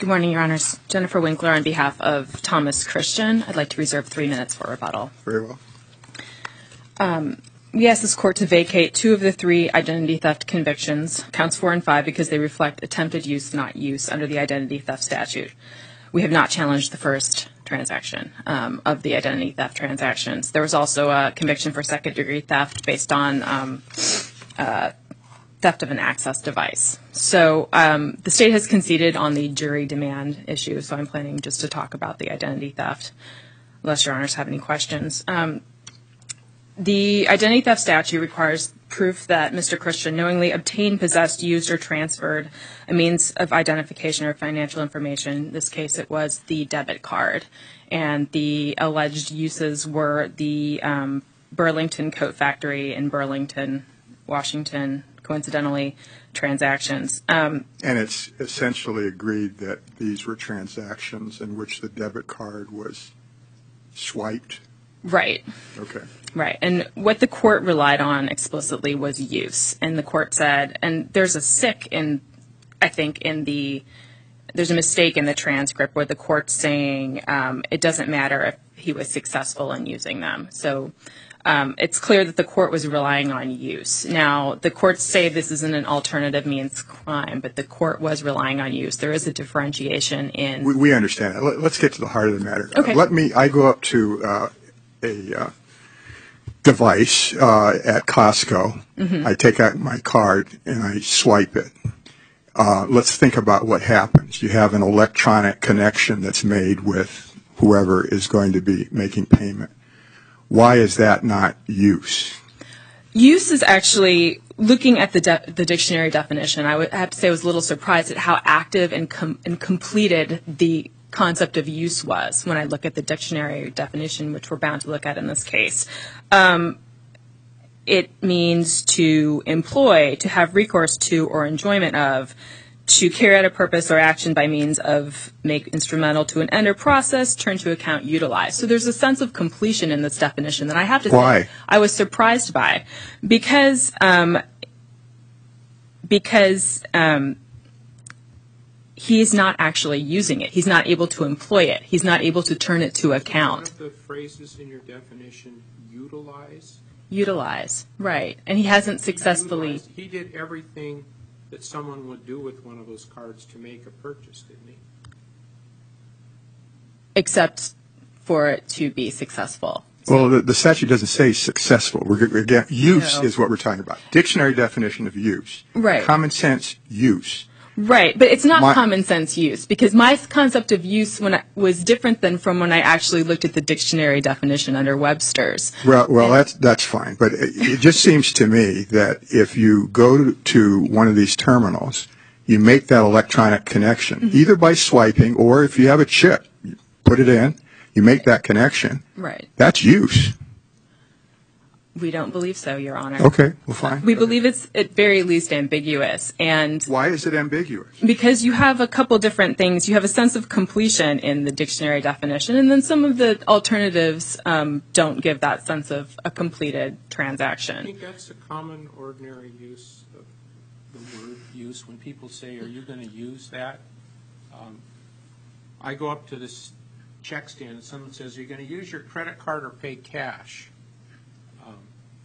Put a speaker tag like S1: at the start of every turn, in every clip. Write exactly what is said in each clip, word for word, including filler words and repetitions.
S1: Good morning, Your Honors. Jennifer Winkler on behalf of Thomas Christian. I'd like to reserve three minutes for rebuttal.
S2: Very well.
S1: Um, we ask this court to vacate two of the three identity theft convictions, counts four and five, because they reflect attempted use, not use, under the identity theft statute. We have not challenged the first transaction um, of the identity theft transactions. There was also a conviction for second-degree theft based on um, uh, theft of an access device. So um, the state has conceded on the jury demand issue, so I'm planning just to talk about the identity theft, unless Your Honors have any questions. Um, the identity theft statute requires proof that Mister Christian knowingly obtained, possessed, used, or transferred a means of identification or financial information. In this case, it was the debit card. And the alleged uses were the um, Burlington Coat Factory in Burlington, Washington, coincidentally, transactions. Um,
S2: and it's essentially agreed that these were transactions in which the debit card was swiped?
S1: Right.
S2: Okay.
S1: Right. And what the court relied on explicitly was use. And the court said, and there's a sick in, I think, in the, there's a mistake in the transcript where the court's saying um, it doesn't matter if he was successful in using them. So um, it's clear that the court was relying on use. Now, the courts say this isn't an alternative means crime, but the court was relying on use. There is a differentiation in.
S2: We, we understand that. Let, let's get to the heart of the matter.
S1: Okay.
S2: Uh, let me, I go up to uh, a uh, device uh, at Costco. Mm-hmm. I take out my card and I swipe it. Uh, let's think about what happens. You have an electronic connection that's made with whoever is going to be making payment. Why is that not use?
S1: Use is actually, looking at the de- the dictionary definition, I would have to say I was a little surprised at how active and, com- and completed the concept of use was when I look at the dictionary definition, which we're bound to look at in this case. Um, it means to employ, to have recourse to or enjoyment of, to carry out a purpose or action by means of, make instrumental to an end or process, turn to account, utilize. So there's a sense of completion in this definition that I have to
S2: Why?
S1: say I was surprised by. Because, um, because um, he's not actually using it. He's not able to employ it. He's not able to turn it to account.
S3: One of the phrases in your definition, utilize?
S1: Utilize, right. And he hasn't successfully.
S3: Utilize. He did everything that someone would do with one of those cards to make a purchase, didn't he?
S1: Except for it to be successful.
S2: Well, the, the statute doesn't say successful. We're, we're, again, use
S1: No.
S2: is what we're talking about. Dictionary definition of use.
S1: Right.
S2: Common sense use.
S1: Right, but it's not
S2: My-
S1: common sense use, because my concept of use when I, was different than from when I actually looked at the dictionary definition under Webster's.
S2: Well, well, that's that's fine, but it, it just seems to me that if you go to, to one of these terminals, you make that electronic connection, mm-hmm. either by swiping or if you have a chip, you put it in, you make that connection.
S1: Right.
S2: That's use.
S1: We don't believe so, Your Honor.
S2: Okay, well, fine.
S1: We believe it's at very least ambiguous, and
S2: why is it ambiguous?
S1: because you have a couple different things. You have a sense of completion in the dictionary definition, and then some of the alternatives um, don't give that sense of a completed
S3: I
S1: transaction.
S3: think that's a common, ordinary use of the word use. When people say, are you going to use that? Um, I go up to this check stand and someone says, are you going to use your credit card or pay cash? Um,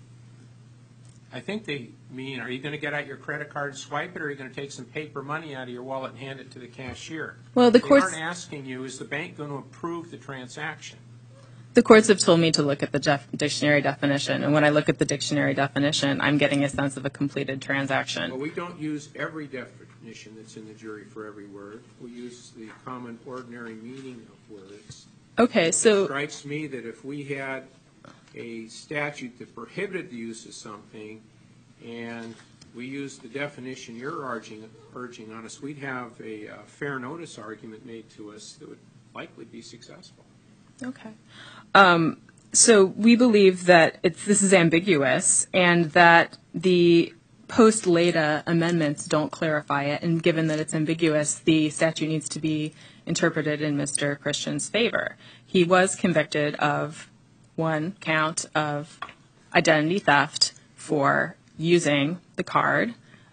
S3: I think they mean, are you going to get out your credit card and swipe it, or are you going to take some paper money out of your wallet and hand it to the cashier?
S1: Well, the
S3: They
S1: courts,
S3: aren't asking you, is the bank going to approve the transaction?
S1: the courts have told me to look at the def- dictionary definition, and when I look at the dictionary definition, I'm getting a sense of a completed transaction.
S3: Well, we don't use every definition that's in the jury for every word. We use the common, ordinary meaning of words.
S1: Okay,
S3: It
S1: so
S3: strikes me that if we had a statute that prohibited the use of something and we used the definition you're urging, urging on us, we'd have a, a fair notice argument made to us that would likely be successful.
S1: Okay. Um, so we believe that it's, this is ambiguous, and that the post-Leda amendments don't clarify it, and given that it's ambiguous, the statute needs to be interpreted in Mister Christian's favor. He was convicted of one count of identity theft for using the card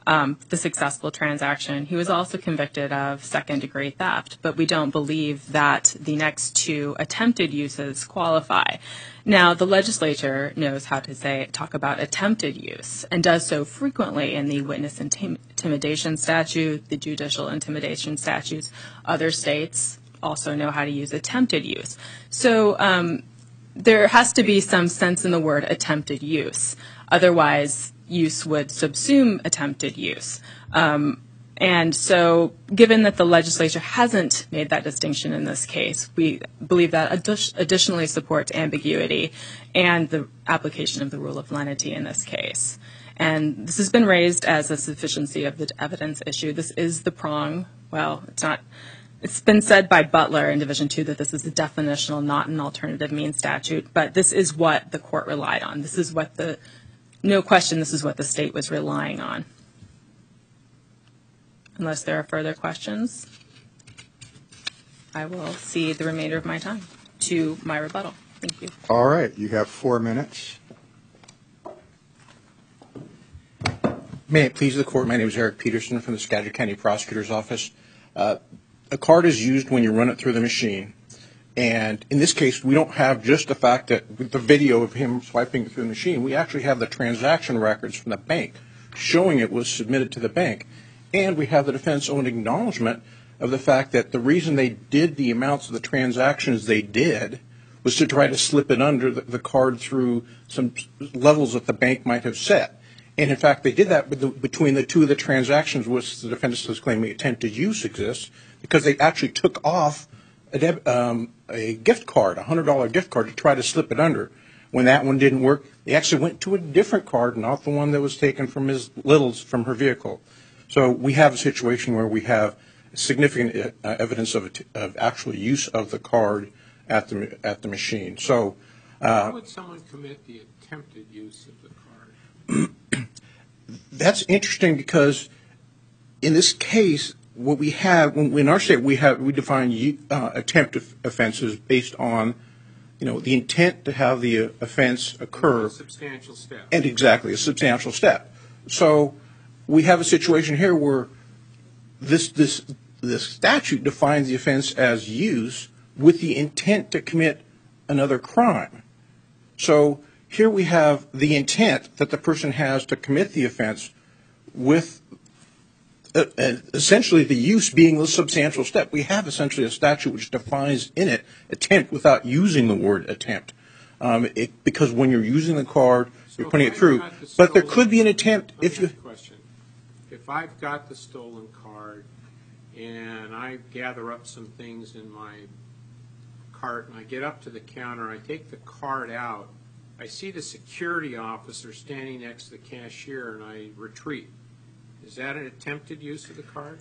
S1: um, the successful transaction. He was also convicted of second-degree theft, but we don't believe that the next two attempted uses qualify. Now, the legislature knows how to say talk about attempted use and does so frequently in the witness intim- intimidation statute, the judicial intimidation statutes. Other states also know how to use attempted use. So um, there has to be some sense in the word attempted use. Otherwise, use would subsume attempted use. Um, and so given that the legislature hasn't made that distinction in this case, we believe that addi- additionally supports ambiguity and the application of the rule of lenity in this case. And this has been raised as a sufficiency of the evidence issue. This is the prong. Well, it's not. It's been said by Butler in Division two that this is a definitional, not an alternative means statute, but this is what the court relied on. This is what the No question, this is what the state was relying on. Unless there are further questions, I will cede the remainder of my time to my rebuttal. Thank you.
S2: All right, you have four minutes.
S4: May it please the court, my name is Eric Peterson from the Skagit County Prosecutor's Office. Uh, a card is used when you run it through the machine. And in this case, we don't have just the fact that with the video of him swiping through the machine, we actually have the transaction records from the bank showing it was submitted to the bank. And we have the defense's own acknowledgement of the fact that the reason they did the amounts of the transactions they did was to try to slip it under the, the card through some levels that the bank might have set. And in fact, they did that with the, between the two of the transactions, which the defense is claiming attempted use exists, because they actually took off a, deb, um, a gift card, a one hundred dollar gift card, to try to slip it under. When that one didn't work, they actually went to a different card, not the one that was taken from Miz Little's from her vehicle. So we have a situation where we have significant uh, evidence of, of actual use of the card at the at the machine. So, uh,
S3: how would someone commit the attempted use of the card?
S4: That's interesting because in this case, what we have in our state, we have we define uh, attempt offenses based on, you know, the intent to have the uh, offense occur.
S3: A substantial step.
S4: And exactly a substantial step. So we have a situation here where this this this statute defines the offense as use with the intent to commit another crime. So here we have the intent that the person has to commit the offense with uh, uh, essentially the use being the substantial step. We have essentially a statute which defines in it attempt without using the word attempt. Um, it, because when you're using the card,
S3: So
S4: you're putting
S3: if
S4: it
S3: I've
S4: through.
S3: got the
S4: But there
S3: stolen-
S4: could be an attempt
S3: Let me
S4: if you...
S3: ask a question. If I've got the stolen card and I gather up some things in my cart and I get up to the counter, I take the card out, I see the security officer standing next to the cashier and I retreat. Is that an attempted use of the card?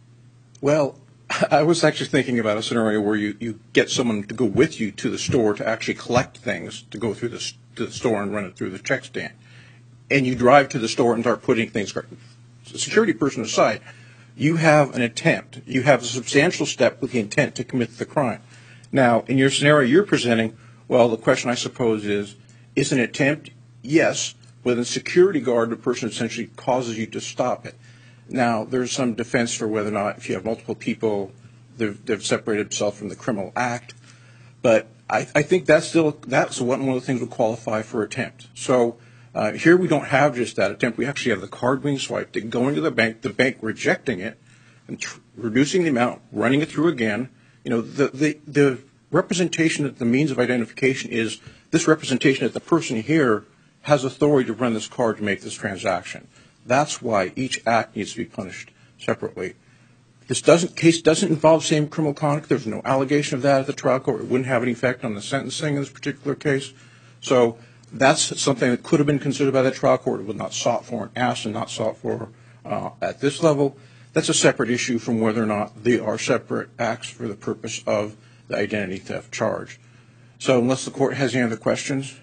S4: Well, I was actually thinking about a scenario where you, you get someone to go with you to the store to actually collect things, to go through the, to the store and run it through the check stand. And you drive to the store and start putting things, the security person aside, you have an attempt. You have a substantial step with the intent to commit the crime. Now, in your scenario you're presenting, well, the question I suppose is, is an attempt? Yes. With a security guard, the person essentially causes you to stop it. Now, there's some defense for whether or not, if you have multiple people, they've, they've separated themselves from the criminal act. But I, I think that's still, that's one, one of the things that would qualify for attempt. So uh, here we don't have just that attempt. We actually have the card being swiped, it going to the bank, the bank rejecting it, and tr- reducing the amount, running it through again. You know, the, the, the representation that the means of identification is this representation that the person here has authority to run this card to make this transaction. That's why each act needs to be punished separately. This doesn't, case doesn't involve same criminal conduct. There's no allegation of that at the trial court. It wouldn't have any effect on the sentencing in this particular case. So that's something that could have been considered by the trial court. It was not sought for and asked and not sought for uh, at this level. That's a separate issue from whether or not they are separate acts for the purpose of the identity theft charge. So unless the court has any other questions,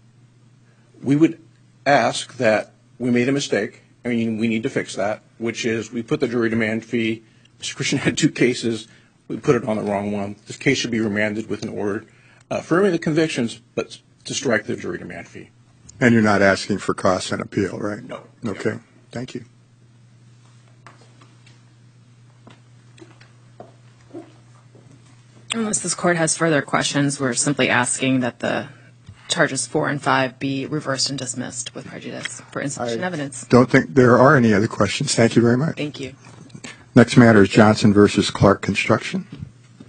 S4: we would ask that we made a mistake. I mean, we need to fix that, which is we put the jury demand fee. Mister Christian had two cases. We put it on the wrong one. This case should be remanded with an order uh, affirming the convictions, but to strike the jury demand fee.
S2: And you're not asking for costs and appeal, right?
S4: No.
S2: Okay. Thank you.
S1: Unless this court has further questions, we're simply asking that the charges four and five be reversed and dismissed with prejudice for insufficient
S2: I
S1: evidence.
S2: Don't think there are any other questions. Thank you very much.
S1: Thank you.
S2: Next matter is Johnson versus Clark Construction.